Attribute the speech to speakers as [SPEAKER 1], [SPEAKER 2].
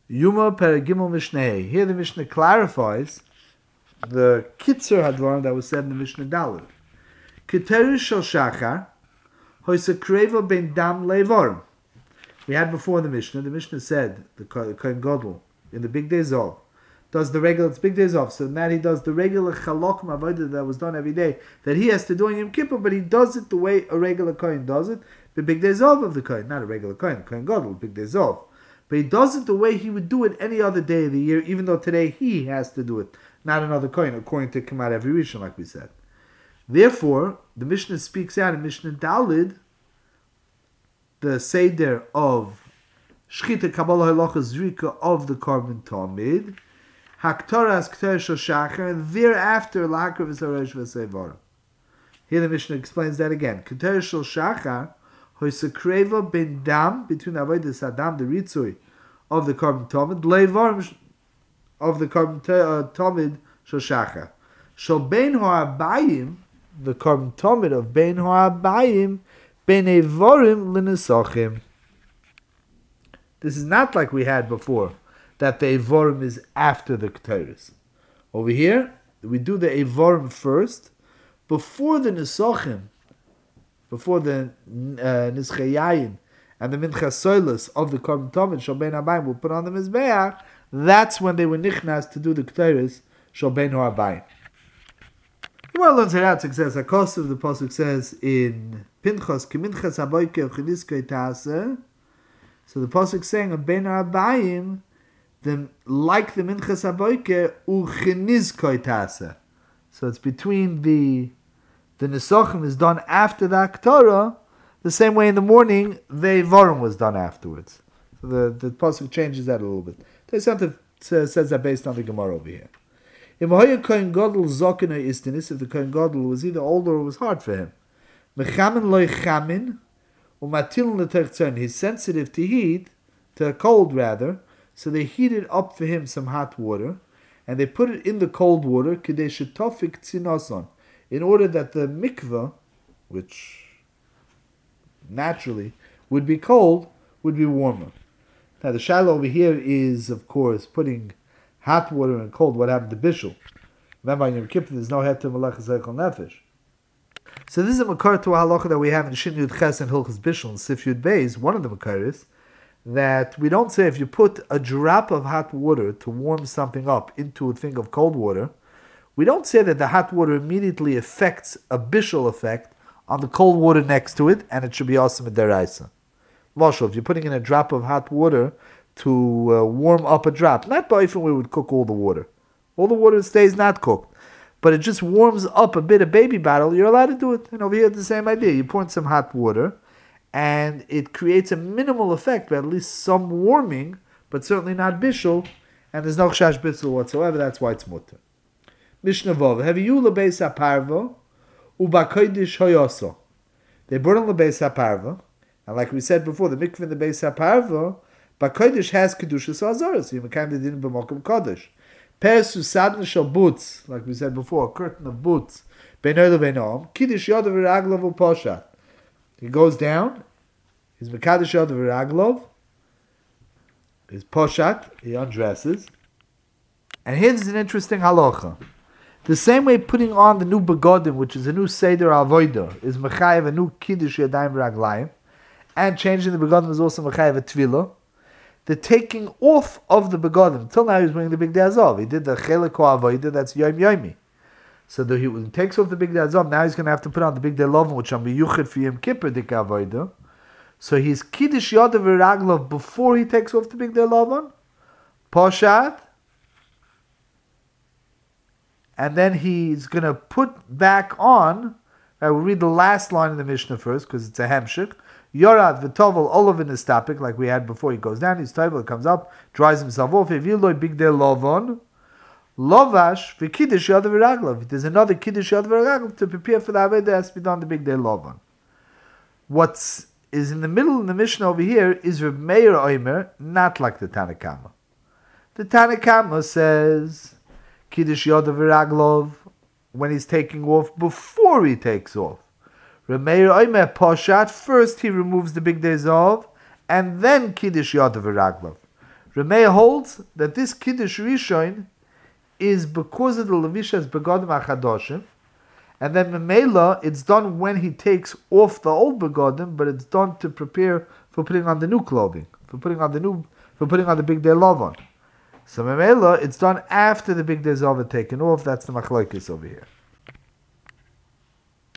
[SPEAKER 1] Yuma Peragimel Mishneh. Here the Mishnah clarifies the Kitzur Hadvarim that was said in the Mishnah Dalet. Keteru Shel Shachar Hoysa Kreva Ben Dam Levorim. We had before the Mishnah said, the Kohen Gadol, in the big days of, does the regular, it's big days of, so now he does the regular Chalok Mavodah that was done every day, that he has to do in Yom Kippur, but he does it the way a regular Kohen does it, the big days of the Kohen, not a regular Kohen Gadol, big days of. But he does it the way he would do it any other day of the year, even though today he has to do it, not another Kohen, according to Kamat every Rishon, like we said. Therefore, the Mishnah speaks out in Mishnah Dalid, the Seder of Shchita Kabbalah Halacha Zrika of the Korban Tamid, Haktoras Kter Shel Shachar, and thereafter Lahakar V'Saresh V'Seivar. Here the Mishnah explains that again. Kter Shel Shachar, Hoysekreva Ben Dam, between Avodah Sadam, the Ritzui of the Korban Tamid, Leivar of the Korban Tamid Shel Shachar. Shel Ben Ho'abayim, the Korban Tamid of Ben Ho'abayim, Ben Evorim L'Nesachim. This is not like we had before, that the Evorim is after the Ketores. Over here, we do the Evorim first, before the Nesachim, before the Nizchayayin and the Minchas Soilus of the Korban Tamid, Shel Ben Habayim, will put on the Mizbeach. That's when they were nichnas to do the Ketores, Shel Ben Habayim. The Gemara learns it out. It says, Akosov, the pasuk says in Pinchas, Kiminchas Haboyke Uchiniskei Taaseh. So the pasuk saying of Ben Habayim, like the Minchas Haboyke Uchiniskei Taaseh. So it's between the Nesachim is done after the Aktorah, the same way in the morning the Vorim was done afterwards. So the pasuk changes that a little bit. Teisanta says that based on the Gemara over here. If the Kohen Gadol was either older or was hard for him, he's sensitive to heat, to cold rather, so they heated up for him some hot water, and they put it in the cold water, in order that the mikveh, which naturally would be cold, would be warmer. Now the shiloh over here is, of course, putting hot water and cold. What happened to Bishul? Remember, in Yom Kippur, there's no heter melech zeichel nefesh. So this is a makar to a halacha that we have in Shin Yud Ches and Hilchas Bishul and Sif Yud Beis. One of the makaris that we don't say if you put a drop of hot water to warm something up into a thing of cold water, we don't say that the hot water immediately affects a Bishul effect on the cold water next to it, and it should be awesome in deraisa. Moshe, if you're putting in a drop of hot water to warm up a drop, not by if we would cook all the water. All the water stays not cooked, but it just warms up a bit of baby bottle, you're allowed to do it. And over here, the same idea. You pour in some hot water, and it creates a minimal effect, but at least some warming, but certainly not bishul, and there's no chash bitzel whatsoever. That's why it's mutter. Mishnah Vov, have you lebeis haparva, ubakoidish hoyoso. They brought in lebeis haparva, and like we said before, the mikveh in the beis haparva, bakoidish has kedushas azaras. You kind of didn't b'mokum kodesh. Persu sadna shel boots, like we said before, a curtain of boots. Beinoy lebeinoam, kiddush yodav v'raglov u'poshat. He goes down, he's mekadosh yodav v'raglov, his poshat, he undresses. And here's an interesting halacha. The same way putting on the new begodim, which is a new seder avodah, is mechayev a new kiddush yadayim v'raglayim, and changing the begodim is also mechayev a tefillah. The taking off of the begodim. Till now he was wearing the big day azov. He did the chelik avodah, that's yom yomi. So when he takes off the big day azov, now he's going to have to put on the big day lovan, which on biyuchid for Yom Kippur dik avodah. So he's kiddush yodav v'raglov before he takes off the big day lovan, poshat, and then he's going to put back on. We'll read the last line in the Mishnah first because it's a hemshik. Yorad v'tovel olovin is topic, like we had before. He goes down, he's tovel, comes up, dries himself off. If you loy big day lovon, lovash v'kiddush yodav v'raglov. There's another kiddush yodav v'raglov to prepare for the avodah that has to be done the big day lovon. What is in the middle in the Mishnah over here is Reb Meir Omer, not like the Tanakama. The Tanakama says kiddush yodav v'raglov when he's taking off before he takes off. Reb Meir Omer poshat, first he removes the big day zov, and then kiddush yodav v'raglov. Rameh holds that this Kiddush Rishon is because of the Levishas Begodim HaChadoshim, and then Memela, it's done when he takes off the old Begodim, but it's done to prepare for putting on the new clothing, for putting on the big day Lavan. So Memela, it's done after the big day Zava taken off. That's the Machlokes over here.